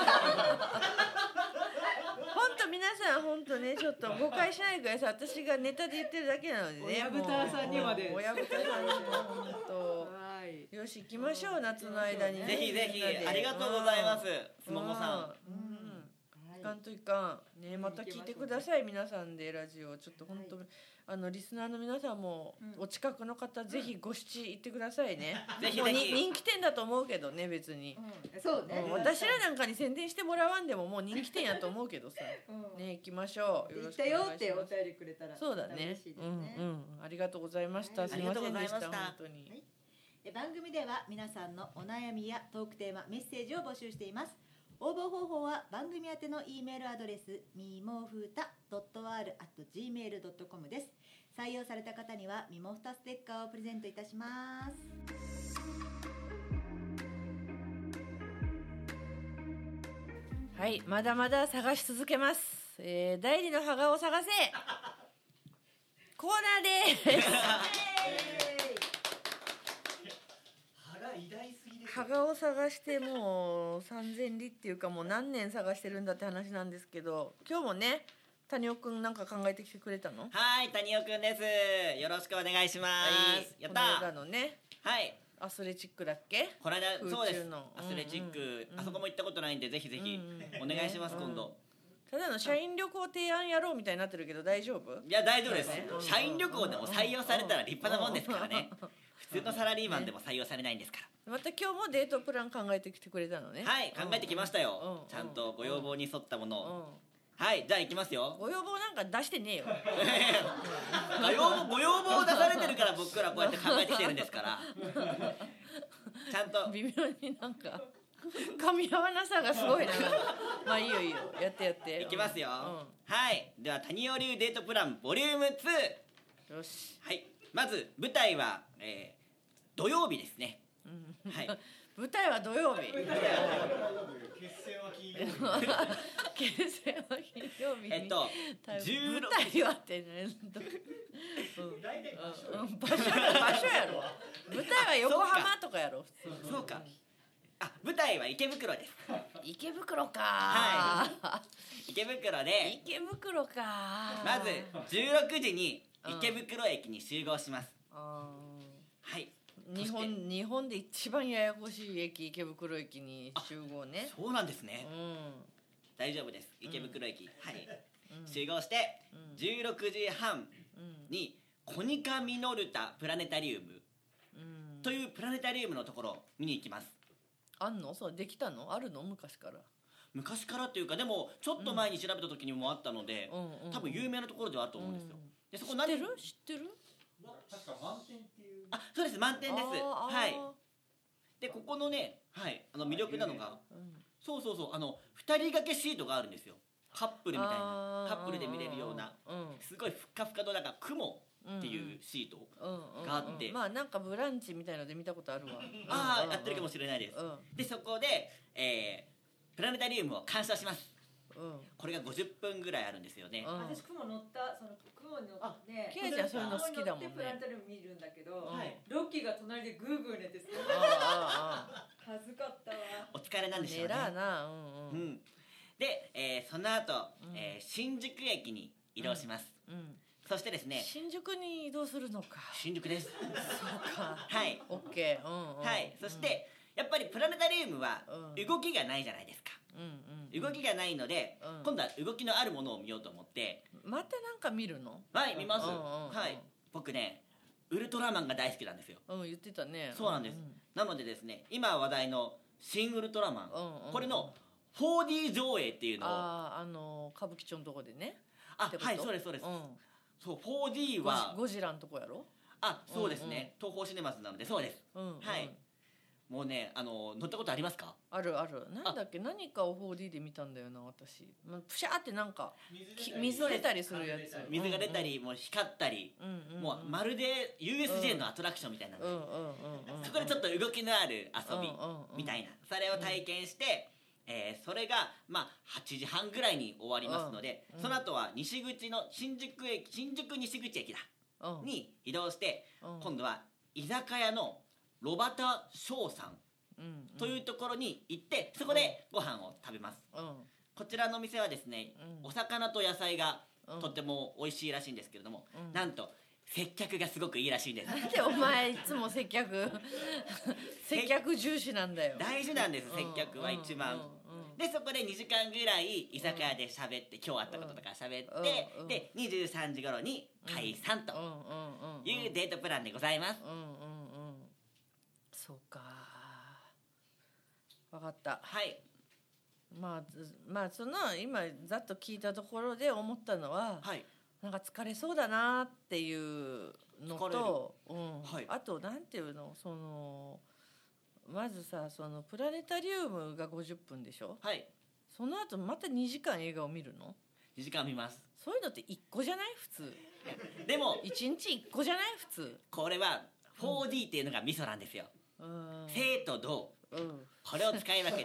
本当皆さん本当ねちょっと誤解しないでください。私がネタで言ってるだけなのでね。 親豚さんにまで。 親豚さんに本当。よし行きましょう夏の間に。 ぜひぜひありがとうございます。すももさん。 いかんといかんねまた聞いてください皆さんでラジオちょっと本当あのリスナーの皆さんもお近くの方ぜひご七行ってくださいね。 ぜひぜひ人気店だと思うけどね別に。 そうね。 私らなんかに宣伝してもらわんでももう人気店やと思うけどさ。ね行きましょう。 行ったよってお便りくれたらそうだね。うんうんありがとうございました。すみませんでした本当に。 番組では皆さんのお悩みやトークテーマメッセージを募集しています。応募方法は番組宛ての E メールアドレスみもふた ドット アール アット ジーメール ドット コム です。採用された方にはみもふたステッカーをプレゼントいたします。 はいまだまだ探し続けます、えー、第二の羽賀を探せコーナーです羽賀を探してもうさんぜんりっていうかもう何年探してるんだって話なんですけど今日もね谷尾くんなんか考えてきてくれたの？ はい谷尾くんです。よろしくお願いします、はい、やったー。 この間のねはいアスレチックだっけ？ この間そうですアスレチック、うんうん、あそこも行ったことないんでぜひぜひお願いします、うんうん、今度。 ただの社員旅行提案やろうみたいになってるけど大丈夫？ いや大丈夫です、ね、社員旅行でも採用されたら立派なもんですからね。普通のサラリーマンでも採用されないんですから、 ね、また今日もデートプラン考えてきてくれたのね。 はい考えてきましたよ、うん、ちゃんとご要望に沿ったものを、うん、はいじゃあ行きますよ。 ご要望なんか出してねえよご要望ご要望を出されてるから僕らこうやって考えてきてるんですからちゃんと微妙になんか噛み合わなさがすごいなまあいいよいいよやってやっていきますよ、うん、はいでは谷尾流デートプランボリュームツー。 よしはいまず舞台は、えー土曜日ですね、うん、はい舞台は土曜日決戦は金曜日決戦は金曜日にえっとじゅうろく舞台はってね大体場所場所やろ舞台は横浜とかやろ普通。 そうかあ舞台は池袋です。 池袋かはい池袋で池袋かまずじゅうろくじに池袋駅に集合します、うん、はい日本, 日本で一番ややこしい駅池袋駅に集合ね。 そうなんですね、うん、大丈夫です池袋駅、うん、はい、うん、集合して、うん、じゅうろくじはんにコニカミノルタプラネタリウム、うん、というプラネタリウムのところ見に行きます。 あんの？そうできたの？あるの？昔から昔からっていうかでもちょっと前に調べた時にもあったので、うん、多分有名なところではあると思うんですよ、うん、でそこ知ってる？知ってる？ 確か満点っていうあそうです満点です。はいでここのね、はい、あの魅力なのが、うん、そうそうそうあのふたり掛けシートがあるんですよ。カップルみたいなカップルで見れるような、うん、すごいふっかふかのなんか雲っていうシートがあって、 うんうんうん、まあなんかブランチみたいので見たことあるわああやってるかもしれないです、うん、でそこで、えー、プラネタリウムを鑑賞します、うん、これがごじゅっぷんぐらいあるんですよね、 うん、私雲乗ったその雲に乗ってねキラちゃんそういうの好きだもんね。 プラネタリウム見るんだけど、 はい、 ロッキーが隣でグーグー寝てすごい恥ずかったわ。 お疲れなんでしょうね。 寝らな、うんうんうん、 で、えー、その後、うんえー、新宿駅に移動します、うんうん、そしてですね新宿に移動するのか。 新宿ですそうかはいオッケー、うんうん、 はいそして、うん、やっぱりプラネタリウムは動きがないじゃないですか、うんうん、動きがないので、うん、今度は動きのあるものを見ようと思ってまたなんか見るの？ はい見ます、うんうんうん、はい僕ねウルトラマンが大好きなんですよ。 うん言ってたね。 そうなんです、うんうん、なのでですね今話題の新ウルトラマン、うんうんうん、これのフォーディー 上映っていうのをああの歌舞伎町のとこでねあはいそうですそうです、うん、そう フォーディー はゴジラのとこやろあそうですね、うんうん、東宝シネマズなのでそうです、うんうん、はいもうねあの乗ったことありますかあるあるなんだっけ何かを フォーディー で見たんだよな私プシャーってなんか水出たりするやつ水が出たり、うんうん、もう光ったり、うんうん、もうまるで ユーエスジェー のアトラクションみたいなので、うんうんうん、そこでちょっと動きのある遊びみたいなそれを体験して、うんえー、それがまあはちじはんぐらいに終わりますので、うん、その後は西口の新宿駅新宿西口駅だ、うん、に移動して、うん、今度は居酒屋のロバタ翔さんというところに行ってそこでご飯を食べます、うん、こちらのお店はですね、うん、お魚と野菜がとっても美味しいらしいんですけれども、うん、なんと接客がすごくいいらしいんです。 なんでお前いつも接客接客重視なんだよ。 大事なんです接客は一番、うんうんうん、でそこでにじかんぐらい居酒屋で喋って今日あったこととか喋って、うんうん、でにじゅうさんじ頃に解散というデートプランでございます、うんうんうん、 そうか分かった。 はい。 まあまあその今ざっと聞いたところで思ったのは、はい、なんか疲れそうだなっていうのと、うんはい、あとなんていうのそのまずさそのプラネタリウムがごじゅっぷんでしょ。はい。その後またにじかん映画を見るの？ にじかん見ます。 そういうのっていっこじゃない普通。 でもいちにちいっこじゃない普通。 これは フォーディー っていうのがミソなんですよ。うん、生と動。うん、これを使い分けて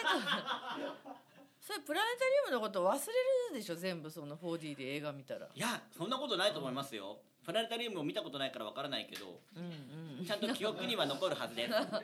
それプラネタリウムのこと忘れるでしょ全部その フォーディー で映画見たら。 いやそんなことないと思いますよ、うん、プラネタリウムを見たことないからわからないけど、うんうん、ちゃんと記憶には残るはずです映画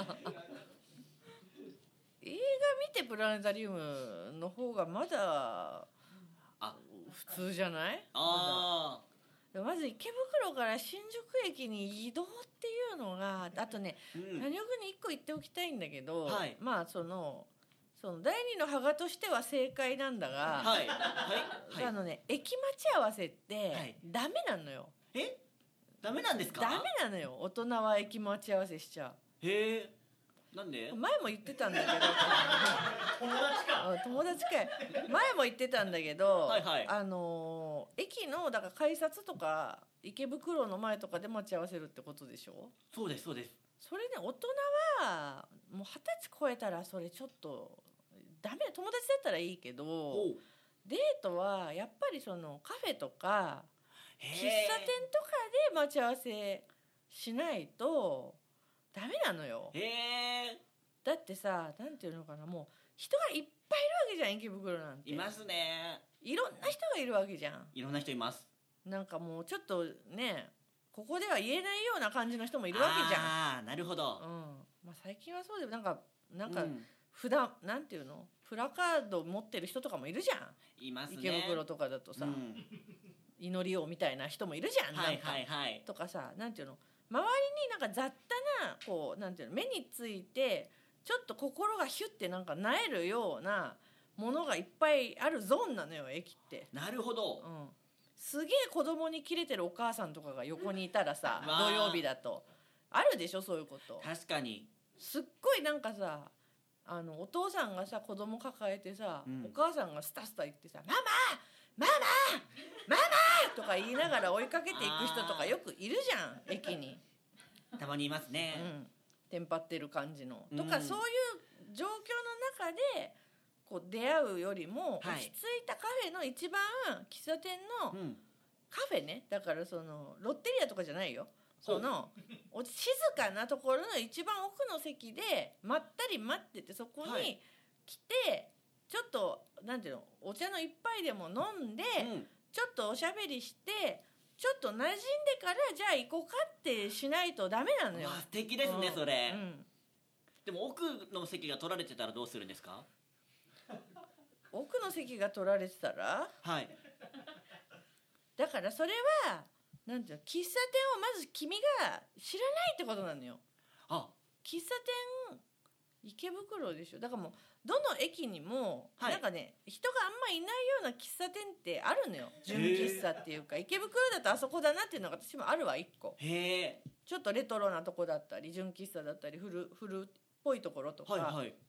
見てプラネタリウムの方がまだあ普通じゃない？ああまず池袋から新宿駅に移動っていうのがあとね、うん、谷岡にいっこ言っておきたいんだけど、はい、まあそのその第二の歯がとしては正解なんだが、はいはい、あのね駅待ち合わせってダメなのよ。 えダメなんですか？ ダメなのよ大人は駅待ち合わせしちゃう。 へえなんで？ 前も言ってたんだけど友達か友達か前も言ってたんだけどはい、はい、あのー、駅のだから改札とか池袋の前とかで待ち合わせるってことでしょ。 そうですそうです。 それね大人はもう二十歳超えたらそれちょっとダメ。友達だったらいいけどデートはやっぱりそのカフェとか喫茶店とかで待ち合わせしないとダメなのよ。へーだってさなんていうのかなもう人がいっぱいいるわけじゃん池袋なんて。 いますね。 いろんな人がいるわけじゃん。 いろんな人います。 なんかもうちょっとねここでは言えないような感じの人もいるわけじゃん。 ああなるほど、 うんまあ、最近はそうでなんかなんか普段、うん、なんていうのプラカード持ってる人とかもいるじゃん。 いますね。 池袋とかだとさ、うん、祈りをみたいな人もいるじゃん。はいはいはい。とかさなんていうの周りになんか雑多なこうなんていうの目についてちょっと心がヒュッてなんかなえるようなものがいっぱいあるゾーンなのよ駅って。 なるほど、 うん、すげえ子供にキレてるお母さんとかが横にいたらさ土曜日だとあるでしょそういうこと。 確かにすっごいなんかさあのお父さんがさ子供抱えてさ、うん、お母さんがスタスタ言ってさ「ママママママ!」とか言いながら追いかけていく人とかよくいるじゃん駅に。 たまにいますね、うん、 テンパってる感じの、うん、とかそういう状況の中でこう出会うよりも、はい、落ち着いたカフェの一番喫茶店の、うん、カフェねだからそのロッテリアとかじゃないよその静かなところの一番奥の席でまったり待っててそこに来て、はい、ちょっとなんていうのお茶の一杯でも飲んで、うん、ちょっとおしゃべりしてちょっと馴染んでからじゃあ行こうかってしないとダメなのよ。 素敵ですね、うん、それ、うん、でも奥の席が取られてたらどうするんですか？ 奥の席が取られてたらはいだからそれはなんていうの喫茶店をまず君が知らないってことなのよ。あ喫茶店池袋でしょ。だからもうどの駅にも、はい、なんかね人があんまいないような喫茶店ってあるのよ。純喫茶っていうか池袋だとあそこだなっていうのが私もあるわいっこ。へちょっとレトロなとこだったり純喫茶だったり古古っぽいところとか、はいはい、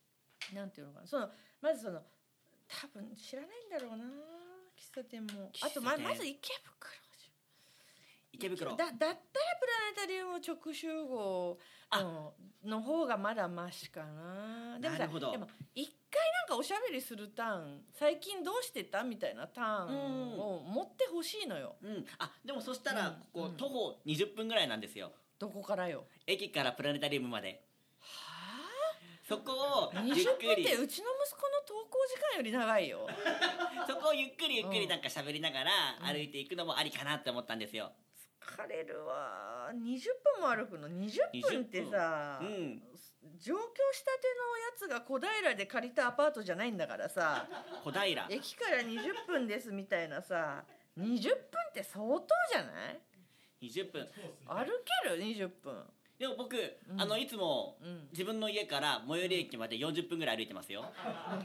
なんていうのかな、そのまずその多分知らないんだろうな、喫茶店も。あと ま, まず池袋池袋だだったらプラネタリウム直集合の方がまだマシかな。でもさ、でも一回なんかおしゃべりするターン、最近どうしてたみたいなターンを持ってほしいのよ、 うん、あでもそしたらここ、うん、徒歩にじゅっぷんぐらいなんですよ。 どこからよ？ 駅からプラネタリウムまで。 はあ、 そこをゆっくり。 にじゅっぷんってうちの息子の登校時間より長いよ。 そこをゆっくりゆっくりなんか喋りながら歩いていくのもありかなって思ったんですよ。 疲れるわ。にじゅっぷんも歩くの？にじゅっぷんってさ、うん、上京したてのやつが小平で借りたアパートじゃないんだからさ、 小平駅からにじゅっぷんですみたいなさ、にじゅっぷんって相当じゃない？ にじゅっぷん歩ける？にじゅっぷん。 でも僕、うん、あのいつも、うん、自分の家から最寄り駅までよんじゅっぷんぐらい歩いてますよ。だ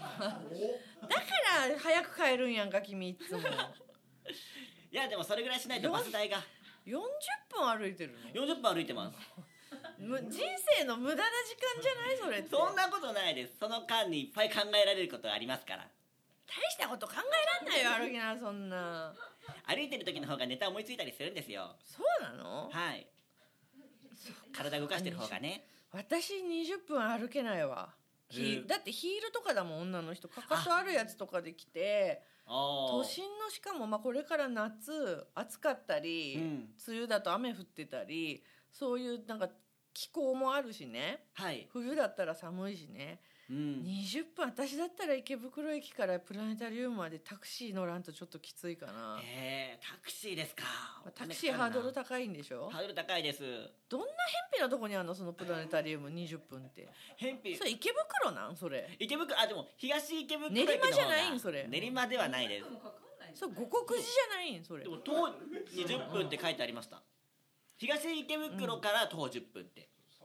から早く帰るんやんか君いつも。 いやでもそれぐらいしないとバス代が。 よんじゅっぷん歩いてるの？ よんじゅっぷん歩いてます。 人生の無駄な時間じゃないそれって。 そんなことないです。その間にいっぱい考えられることがありますから。 大したこと考えらんないよ歩きな。そんな歩いてる時の方がネタ思いついたりするんですよ。 そうなの？ はい。体動かしてる方がね。 私にじゅっぷん歩けないわ。ヒだってヒールとかだもん。女の人かかとあるやつとかで来て、都心のしかもまあこれから夏暑かったり、うん、梅雨だと雨降ってたり、そういうなんか気候もあるしね、 はい、 冬だったら寒いしね、うん、にじゅっぷん私だったら池袋駅からプラネタリウムまでタクシー乗らんとちょっときついかな。 へえ、タクシーですか。 タクシーハードル高いんでしょ？ ハードル高いです。 どんな偏僻なとこにあるのそのプラネタリウムにじゅっぷんって。 偏僻。 それ池袋なんそれ？ 池袋、あでも東池袋駅の方が練馬じゃないんそれ？ 練馬ではないです。 それ五国寺じゃないんそれ？ でも徒歩にじゅっぷんって書いてありました。東池袋から徒歩じゅっぷんって。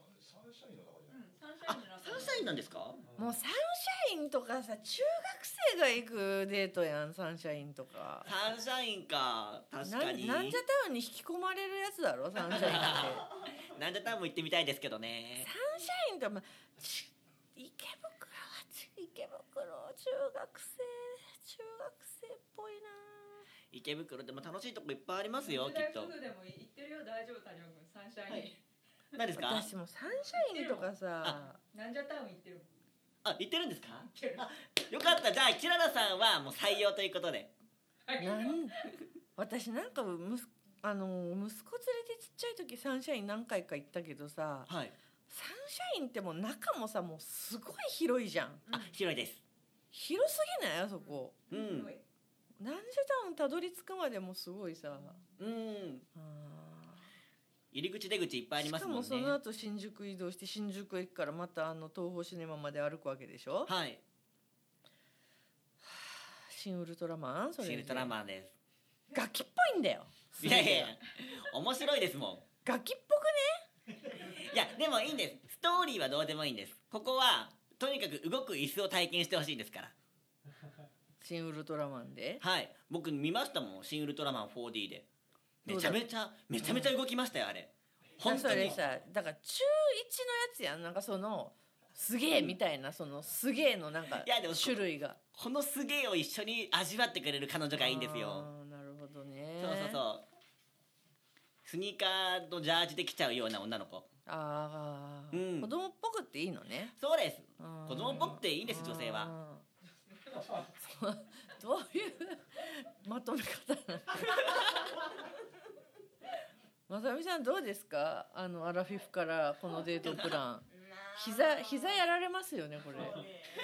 あ、サンシャインなんですか？ もうサンシャインとかさ、中学生が行くデートやん。サンシャインとか。 サンシャインか、確かに。 なんじゃタウンに引き込まれるやつだろサンシャインって。 なんじゃタウンも行ってみたいですけどね。 サンシャインと、ま、池袋は池袋中学生中学生っぽいな。 池袋でも楽しいとこいっぱいありますよきっと。 でも行ってるよ。大丈夫谷君。サンシャイン、はい、 何ですか？ 私もサンシャインとかさ、 なんじゃタウン行ってる。 あ、行ってるんですか？あ、よかった。じゃあキララさんはもう採用ということで。 なん私なんかむすあの息子連れてちっちゃい時サンシャイン何回か行ったけどさ、 はい、 サンシャインってもう中もさもうすごい広いじゃん。 あ、広いです。 広すぎないあそこ。 うん。 なんじゃタウンたどり着くまでもすごいさ。 うん。入り口出口いっぱいありますもんね。 しかもその後新宿移動して新宿駅からまたあの東宝シネマまで歩くわけでしょ。 はい。 新ウルトラマン？それ新ウルトラマンです。 ガキっぽいんだよ。 いやいや面白いですもん。 ガキっぽくね。 いやでもいいんです。ストーリーはどうでもいいんです。ここはとにかく動く椅子を体験してほしいんですから。 新ウルトラマンで？ はい。僕見ましたもん。新ウルトラマン フォーディー で。めちゃめちゃめちゃめちゃ動きましたよあれ。 本当に。それさ、だから中いちのやつやん。なんかそのすげえみたいな、そのすげえのなんか種類が。 このすげえを一緒に味わってくれる彼女がいいんですよ。 ああ、なるほどね。 そうそうそう。スニーカーのジャージで来ちゃうような女の子。 ああ、 うん、 子供っぽくっていいのね。 そうです。子供っぽくていいんです女性は。 どういうまとめ方なの？まさみさんどうですか？あのアラフィフからこのデートプラン。膝膝やられますよねこれ。うん、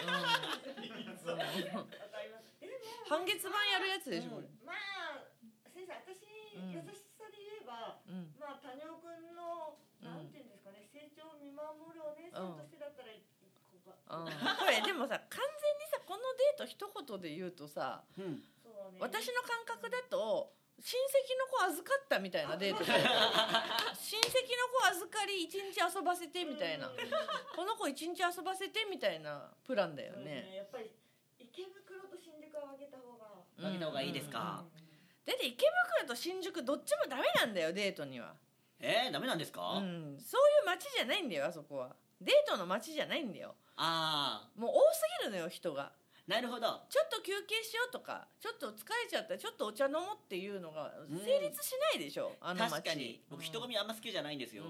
半月板やるやつでしょ。 うん、まあ先生私、うん、優しさで言えば、うん、まあ谷尾くんの、うん、なんていうんですかね、成長を見守るお姉さんとしてだったら、うんうん、これでもさ完全にさこのデート一言で言うとさ、うん、私の感覚だと親戚の子預かったみたいなデートで親戚の子預かり一日遊ばせてみたいな、うん、この子一日遊ばせてみたいなプランだよね。 ね、やっぱり池袋と新宿は分けた方が分けた方がいいですか？ うんうん、だって池袋と新宿どっちもダメなんだよデートには。 えー、ダメなんですか？ うん、そういう街じゃないんだよあそこは。 デートの街じゃないんだよ。 ああもう多すぎるのよ人が。 なるほど。 ちょっと休憩しようとかちょっと疲れちゃったらちょっとお茶飲もうっていうのが成立しないでしょ、うん、あの街。 確かに僕人混みあんま好きじゃないんですよ、うん、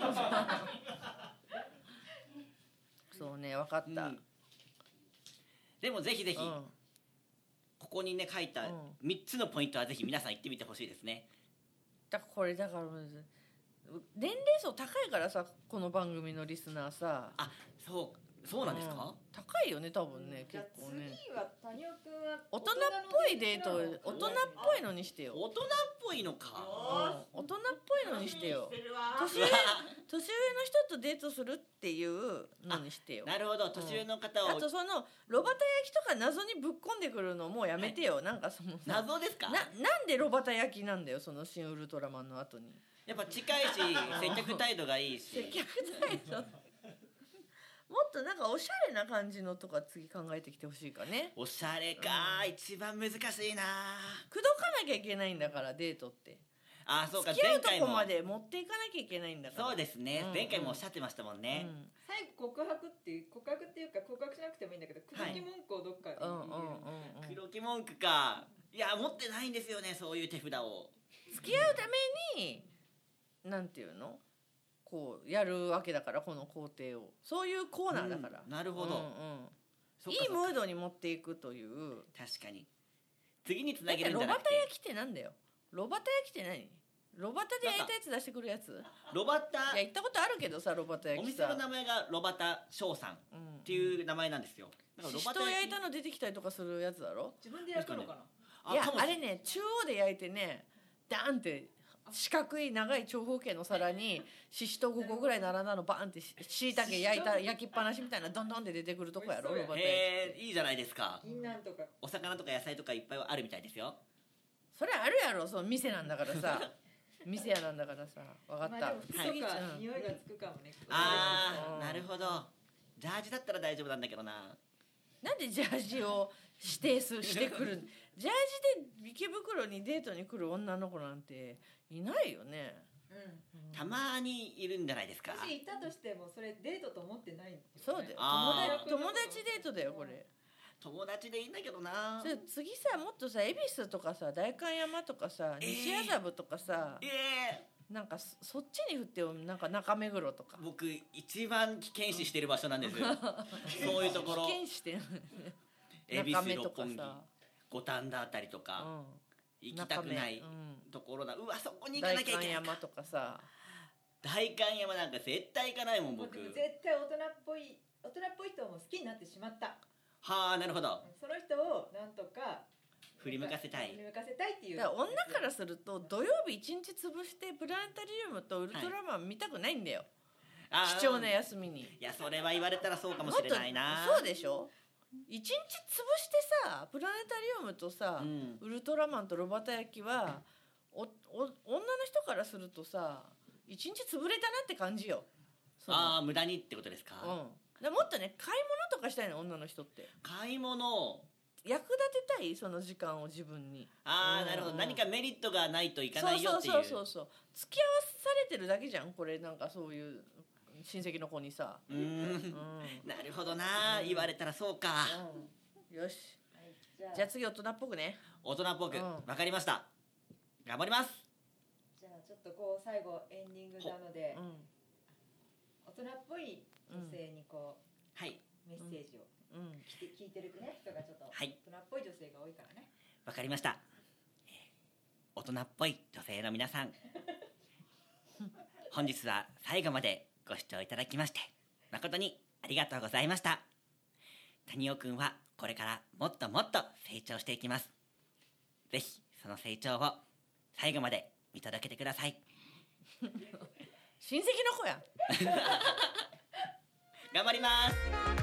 そうね分かった、うん、 でもぜひぜひ、うん、ここにね書いたみっつのポイントはぜひ皆さん行ってみてほしいですね。 だからこれだから年齢層高いからさこの番組のリスナーさ。 あそうそうなんですか、うん、 高いよね多分ね結構ね。 次は谷尾くんは大人っぽいデート大人っぽいのにしてよ。 大人っぽいのか、 うん、大人っぽいのにしてよ。年上年上の人とデートするっていうのにしてよ。 なるほど年上の方を、 うん、あとその炉端焼きとか謎にぶっこんでくるのもうやめてよ、はい、なんかその謎ですか。 ななんで炉端焼きなんだよその新ウルトラマンの後に。 やっぱ近いし接客態度がいいし接客態度もっとなんかおしゃれな感じのとか次考えてきてほしいかね。 おしゃれか、うん、一番難しいな。 口説かなきゃいけないんだからデートって。 あそうか付き合うとこまで持っていかなきゃいけないんだから。 そうですね、うん、前回もおっしゃってましたもんね、うん、 最後告白っていう告白っていうか告白しなくてもいいんだけど口説き文句をどっかに口説き文句か。いや持ってないんですよねそういう手札を。 付き合うためになんていうのこうやるわけだからこの工程をそういうコーナーだから、 うん、なるほど、 うんうん、いいムードに持っていくという。 確かに次につなげるんじゃなくて。 ロバタ焼きってなんだよ。ロバタ焼きって何。ロバタで焼いたやつ出してくるやつ。 ロバタいや行ったことあるけどさロバタ焼きさ。 お店の名前がロバタ翔さんっていう名前なんですよ。 だからロバタ焼いたの出てきたりとかするやつだろ。 自分で焼くのかな。 いやあれね中央で焼いてねダーンって四角い長い長方形の皿にししとうごこぐらい並んだのバーンってしいたけ焼いた焼きっぱなしみたいなどんどんって出てくるとこやろロバタ焼き。 へえいいじゃないですか。 銀杏とかお魚とか野菜とかいっぱいあるみたいですよ。 それあるやろその店なんだからさ店屋なんだからさ分かった、まあ、 次か、はい、匂いがつくかもね。 ああなるほど。ジャージだったら大丈夫なんだけどな。 なんでジャージを指定すしてくるジャージで池袋にデートに来る女の子なんていないよね、 うん、たまにいるんじゃないですか。 もしいたとしてもそれデートと思ってないんですよ、ね、そうだよ友達、友達デートだよこれ。 友達でいいんだけどな。 次さもっとさ恵比寿とかさ代官山とかさ西麻布とかさ、 えーえー、 なんか そ, そっちに振ってよ。なんか中目黒とか。 僕一番危険視してる場所なんですよそういうところ危険視してる恵比寿六本木五反田あたりとか、うん、行きたくないところだ、うん、うわそこに行かなきゃいけない。 代官山とかさ。 代官山なんか絶対行かないもん僕。 絶対大人っぽい大人っぽい人も好きになってしまった。 はあなるほど。 その人をなんとか振り向かせたい振り向かせたいっていう。 だから女からすると土曜日一日潰してプラネタリウムとウルトラマン見たくないんだよ、はい、貴重な休みに。 いやそれは言われたらそうかもしれないな。 そうでしょ。一日潰してさプラネタリウムとさ、うん、ウルトラマンとロバタ焼きはおお女の人からするとさ一日潰れたなって感じよ。 ああ無駄にってことですか。 うんもっとね買い物とかしたいの女の人って。 買い物役立てたいその時間を自分に。 ああなるほど。何かメリットがないといかないよっていう。 そうそうそうそう付き合わされてるだけじゃんこれ。なんかそういう親戚の子にさうん、うん、なるほどな、うん、言われたらそうか、 うん、よし、はい、じゃあ、じゃあ次大人っぽくね。 大人っぽく、うん、分かりました。頑張ります。 じゃあちょっとこう最後エンディングなので、うん、大人っぽい女性にこう、うん、はい、メッセージを、うん、聞いてるね人がちょっと大人っぽい女性が多いからね。 わかりました。大人っぽい女性の皆さん本日は最後までご視聴いただきまして誠にありがとうございました。谷尾くんはこれからもっともっと成長していきます。ぜひその成長を最後まで見届けてください親戚の子や頑張ります。